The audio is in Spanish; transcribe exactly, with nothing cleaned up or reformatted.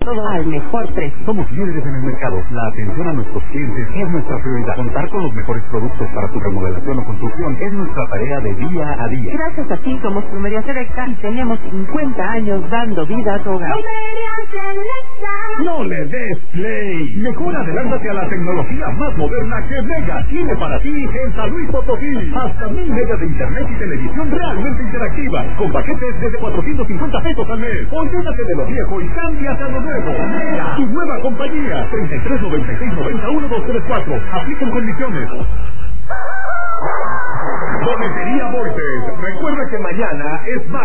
todo al mejor precio. Somos líderes en el mercado. La atención a nuestros clientes es nuestra prioridad. Contar con los mejores productos para tu remodelación o construcción es nuestra tarea de día a día. Gracias a ti somos Plomería Selecta y tenemos cincuenta años dando vida a tu hogar. No le des play. Mejor adelántate a la tecnología más moderna que Mega tiene para ti en San Luis Potosí. Hasta mil megas de internet y televisión realmente interactiva, con paquetes desde cuatrocientos cincuenta pesos al mes. Olvídate de lo viejo y cámbiate a lo nuevo. Mega, tu nueva compañía. treinta y tres noventa y seis noventa uno dos tres cuatro. Aplican condiciones. Boletería Voltes. Recuerda que mañana es más.